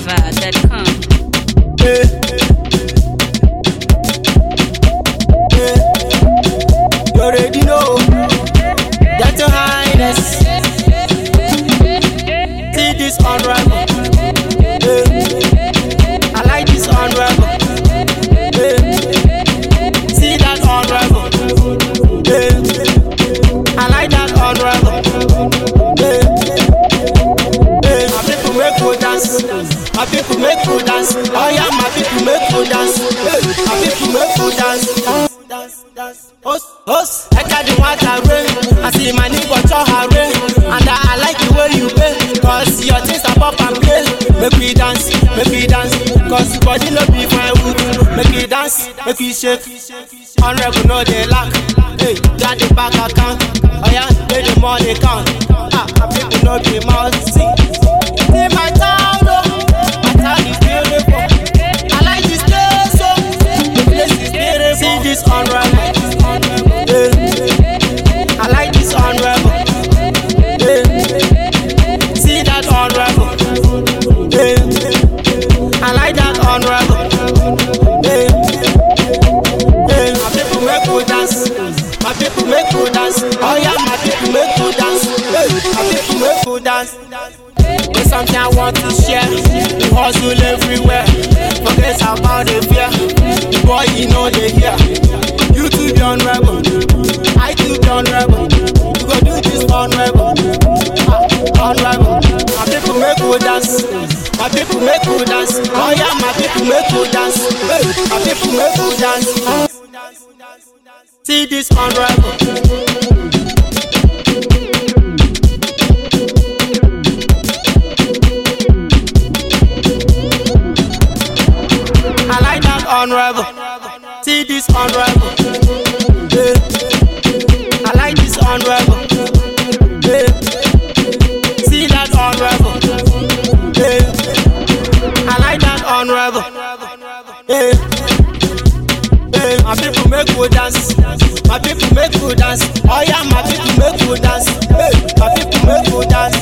NigerVibe.com. You already know that your highness. See this unravel. I like this unravel. See that unravel. I like that unravel. My people make good dance. My people make good dance. Oh yeah, my people make good dance. My people make good dance. Host, I got the water rain. I see my neighbor to her rain. And I like the way you play. Cause your things are pop and play. Make me dance, cause the body no be firewood. Make me dance, make me shake. Honorable no they lack. Hey, got the back account. Oh yeah, they the money count. My people no be mouth. See my town, oh. My town is beautiful. I like this place, oh. The place is beautiful. See this unravel. I like this unravel. See that unravel. I like that unravel. My people make good dance. My people make good dance. Oh yeah, my people make good dance. My people make good dance. There's something I want to share. We hustle everywhere. Forget about the fear. The boy, you know they hear. You too be unravel. I too be unravel. You go do this unravel. Unravel. My people make good dance. My people make good dance. Oh yeah, my people make good dance. My people make good dance. See this unravel. I like that unravel. See this unravel. I like this unravel. See that unravel. I like that unravel. My people make good dance. My people make good dance. Oh yeah, my people make good dance. My people make good dance.